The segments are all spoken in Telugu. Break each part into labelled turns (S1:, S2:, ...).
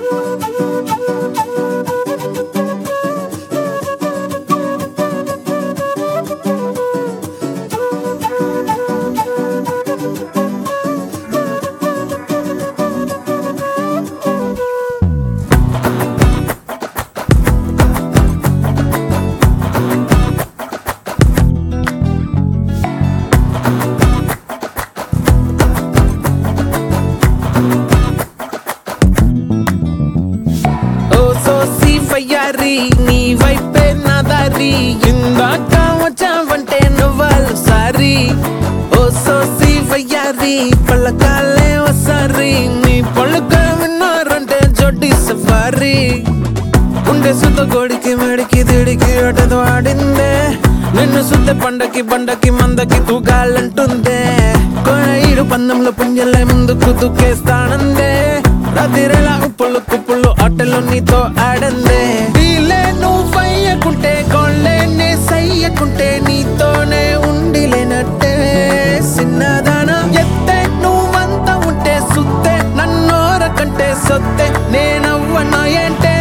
S1: వయ్యారి నీ వైపే నా దారి ఇందాక వచ్చావంటే నువ్వాలు సారి ఓ సోసి వయ్యారి పళ్ళకాలే వసారి నీ పళ్ళుక విన్నారంటే జోడి సఫారీ ఉండే సుత గోడికి మెడికి దిడికి అటది వాడిందే నిన్ను సుత్తే పండకి బండకి మందకి తూగాలంటుందే కొనీడు పందంలో పుంజలే ముందుకు దుక్కేస్తానందే రాత్రిలా ఉప్పులు కుప్పులు ఆటలు నీతో ఆడందే నీలే నువ్వు వయ్యకుంటే కోళ్ళే నే సయ్యకుంటే నీతోనే ఉండిలేనట్టే సిన్నదానా ఎత్తే నువ్వంతా ఉంటే సుత్తే నన్నోరకంటే సొత్తే నేనవ్వనా ఏంటే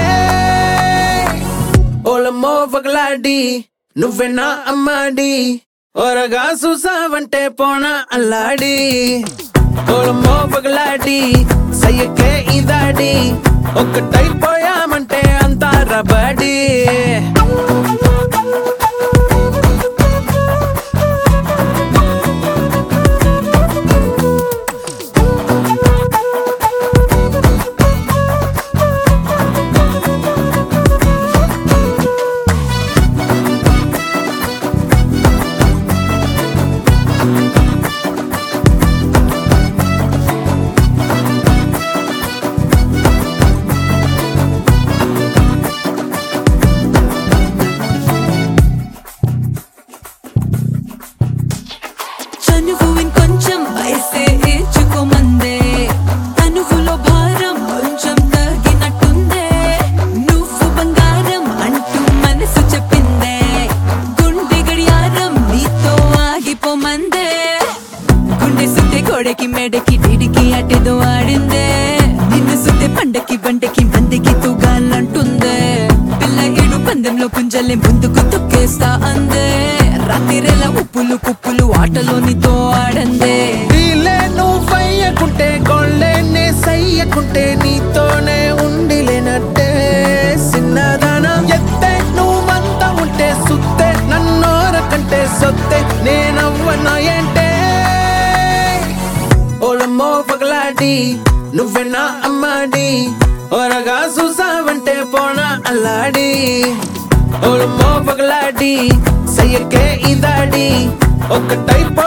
S1: ఓలమ్మో పగలాడి నువ్వే నా అమ్మాడి ఓరగా చూసావంటే పోనా అల్లాడి ఓలమ్మో పగలాడి సయ్యకే ఇదాడి ఒక్కటైపోయామంటే అంతా రబడి
S2: గోడకి మెడకి డిడికి అటేదో ఆడిందే నిన్ను సుత్తే పండకి బండకి మందికి తూగాలంటుందే పిల్ల ఏడు పందెంలో పుంజలే ముందుకు తొక్కేస్తా అందే రాత్రిలా ఉప్పులు కుప్పులు ఆటలో నీతో ఆడందే
S1: నీలే నువ్వు వయ్యకుంటే కోళ్ళే నే సయ్యకుంటే నీతోనే ఉండిలేనట్టే సిన్నదానా ఎత్తే నువ్వంతా ఉంటే సుత్తే నన్నోరకంటే సొత్తే నేనవ్వనా ఏంటే ఓలమ్మో పగలాడి నువ్వే నా అమ్మాడి ఓరగా చూసావంటే పోనా అల్లాడి ఓలమ్మో పగలాడి సయ్యకే ఇదాడి ఒక్కటైపో